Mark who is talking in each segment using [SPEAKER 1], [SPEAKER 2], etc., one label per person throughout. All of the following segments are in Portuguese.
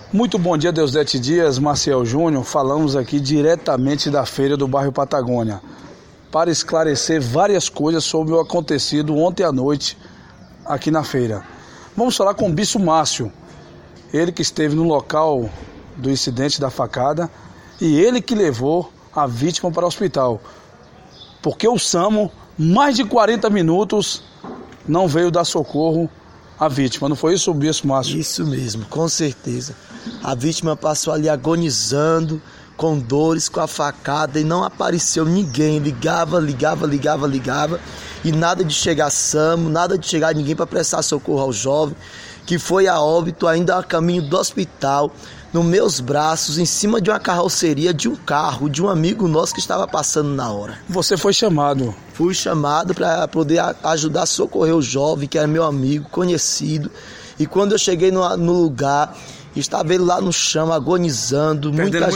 [SPEAKER 1] Muito bom dia, Deusdete Dias, Maciel Júnior. Falamos aqui diretamente da feira do bairro Patagônia para esclarecer várias coisas sobre o acontecido ontem à noite aqui na feira. Vamos falar com o Bispo Márcio, ele que esteve no local do incidente da facada e ele que levou a vítima para o hospital, porque o SAMU, mais de 40 minutos, não veio dar socorro à vítima. Não foi isso, Bispo Márcio?
[SPEAKER 2] Isso mesmo, com certeza. A vítima passou ali agonizando, com dores, com a facada, e não apareceu ninguém. Ligava e nada de chegar SAMU, nada de chegar ninguém para prestar socorro ao jovem, que foi a óbito ainda a caminho do hospital, nos meus braços, em cima de uma carroceria de um carro, de um amigo nosso que estava passando na hora.
[SPEAKER 1] Você foi chamado?
[SPEAKER 2] Fui chamado para poder ajudar a socorrer o jovem, que era meu amigo, conhecido. E quando eu cheguei no lugar, estava ele lá no chão, agonizando,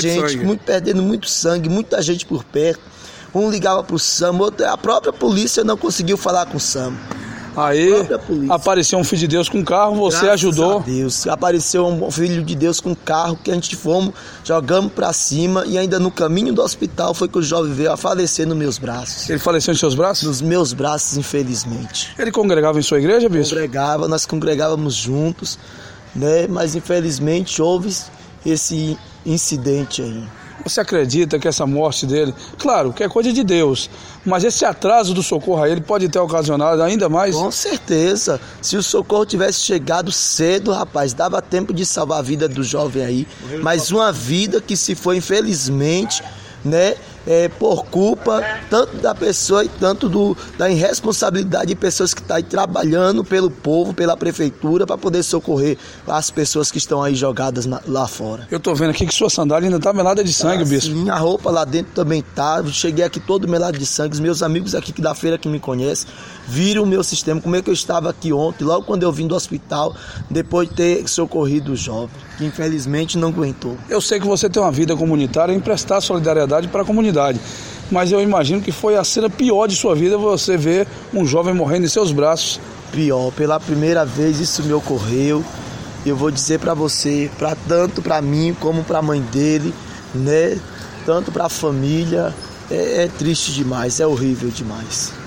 [SPEAKER 2] perdendo muito sangue, muita gente por perto. Um ligava para o SAMU, a própria polícia não conseguiu falar com o SAMU.
[SPEAKER 1] Aí apareceu um filho de Deus com um carro, você ajudou?
[SPEAKER 2] Graças a Deus, apareceu um filho de Deus com um carro que a gente jogamos para cima, e ainda no caminho do hospital foi que o jovem veio a falecer nos meus braços.
[SPEAKER 1] Ele faleceu em seus braços?
[SPEAKER 2] Nos meus braços, infelizmente.
[SPEAKER 1] Ele congregava em sua igreja, bispo?
[SPEAKER 2] Congregava, nós congregávamos juntos, né? Mas infelizmente houve esse incidente aí.
[SPEAKER 1] Você acredita que essa morte dele, claro, que é coisa de Deus, mas esse atraso do socorro a ele pode ter ocasionado ainda mais?
[SPEAKER 2] Com certeza. Se o socorro tivesse chegado cedo, rapaz, dava tempo de salvar a vida do jovem aí. Mas uma vida que se foi, infelizmente, né, por culpa tanto da pessoa e tanto da irresponsabilidade de pessoas que estão aí trabalhando pelo povo, pela prefeitura, para poder socorrer as pessoas que estão aí jogadas lá fora.
[SPEAKER 1] Eu tô vendo aqui que sua sandália ainda tá melada de sangue, bispo.
[SPEAKER 2] Minha roupa lá dentro também tá. Cheguei aqui todo melado de sangue. Os meus amigos aqui da feira que me conhecem viram o meu sistema, como é que eu estava aqui ontem, logo quando eu vim do hospital, depois de ter socorrido o jovem, que infelizmente não aguentou.
[SPEAKER 1] Eu sei que você tem uma vida comunitária em prestar solidariedade para a comunidade, mas eu imagino que foi a cena pior de sua vida você ver um jovem morrendo em seus braços.
[SPEAKER 2] Pior, pela primeira vez isso me ocorreu. Eu vou dizer para você, tanto para mim como para a mãe dele, né? Tanto para a família, é triste demais, é horrível demais.